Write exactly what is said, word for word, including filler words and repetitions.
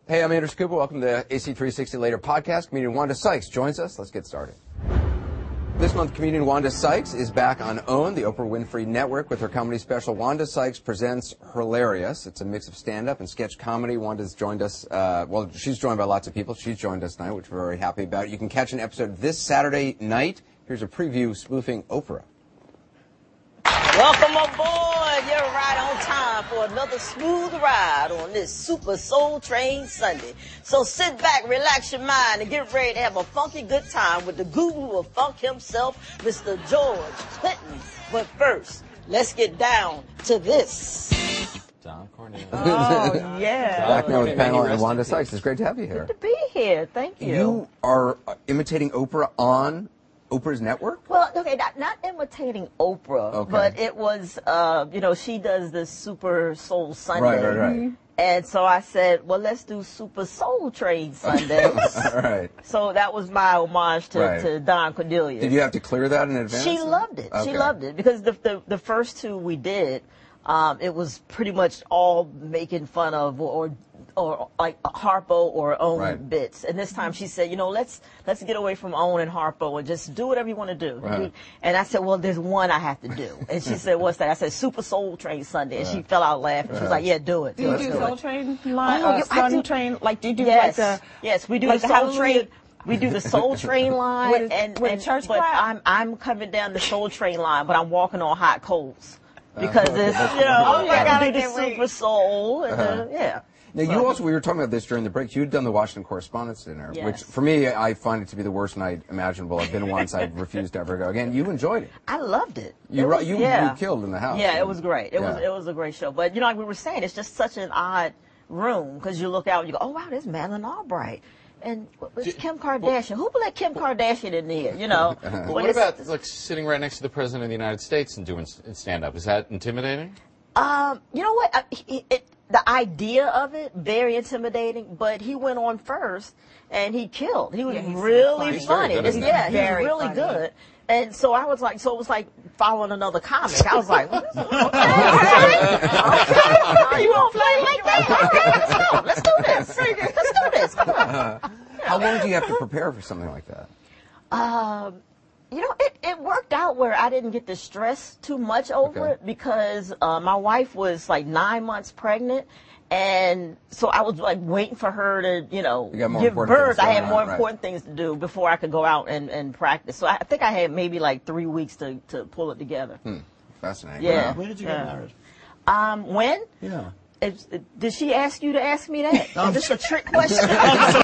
Hey, I'm Andrew Scuba. Welcome to the A C three sixty Later podcast. Comedian Wanda Sykes joins us. Let's get started. This month, comedian Wanda Sykes is back on OWN, the Oprah Winfrey Network, with her comedy special, Wanda Sykes Presents Hilarious. It's a mix of stand-up and sketch comedy. Wanda's joined us, uh, well, she's joined by lots of people. She's joined us tonight, which we're very happy about. You can catch an episode this Saturday night. Here's a preview spoofing Oprah. Welcome aboard. You're right on time for another smooth ride on this Super Soul Train Sunday. So sit back, relax your mind, and get ready to have a funky good time with the guru of funk himself, Mister George Clinton. But first, let's get down to this. Don Cornelius. Oh, yeah. Back now with Pamela and Wanda Sykes. It's great to have you here. Good to be here. Thank you. You are uh, imitating Oprah on Oprah's network? Well, okay, not, not imitating Oprah, Okay. but it was, uh, you know, she does this Super Soul Sunday. Right, right, right. And so I said, well, let's do Super Soul Train Sundays. All right. So that was my homage to, Right. to Don Cornelius. Did you have to clear that in advance? She loved it. Okay. She loved it because the, the, the first two we did, um, it was pretty much all making fun of or, or like Harpo or Own Right. bits. And this time she said, you know, let's let's get away from Own and Harpo and just do whatever you want to do. Right. And I said, well, there's one I have to do. And she said, what's that? I said, Super Soul Train Sunday. And she fell out laughing. She was like, yeah, do it. Do you Let's do do Soul it. Train line? Oh, uh, you- I Sun do- Train? Like, do you do Yes, like the... yes, we do like the the Soul Hallelujah- Train. We do the Soul Train line, With a- and, with a and church but clap? I'm I'm coming down the Soul Train line, but I'm walking on hot coals because okay. it's That's you know cool. you gotta God, I do the can't wait. Super Soul, and Uh-huh. uh, yeah. Now, you also, we were talking about this during the break, you'd done the Washington Correspondents' Dinner, Yes. which for me, I find it to be the worst night imaginable. I've been once, I refused to ever go again. You enjoyed it. I loved it. You It ru- was- you- yeah. you killed in the house. Yeah, it was great. It was Yeah. it was a great show. But you know, like we were saying, it's just such an odd room because you look out and you go, oh wow, there's Madeleine Albright. And what was Kim Kardashian? Who would let Kim Kardashian in here? You know. Well, When what it's- about like sitting right next to the president of the United States and doing s- stand-up? Is that intimidating? Um, you know what? Uh, he- it, the idea of it, very intimidating, but he went on first and he killed. He was Yeah, he's so really funny. He's very funny. good, It's- isn't he? yeah, he was Very really funny. good. And so I was like, so it was like following another comic. I was like, okay, okay, you won't play like that? Okay, let's go. Let's do this. Let's do this. Come on. How long do you have to prepare for something like that? Um, you know, it, it worked out where I didn't get to stress too much over Okay. it because uh, my wife was like nine months pregnant. And so I was like waiting for her to, you know, You got more give important birth. things I had going more on, right. important things to do before I could go out and, and practice. So I think I had maybe like three weeks to, to pull it together. Hmm. Fascinating. Yeah. Wow. When did you Yeah. get married? Um, when? Yeah. It's- it- did she ask you to ask me that? Is this a trick question?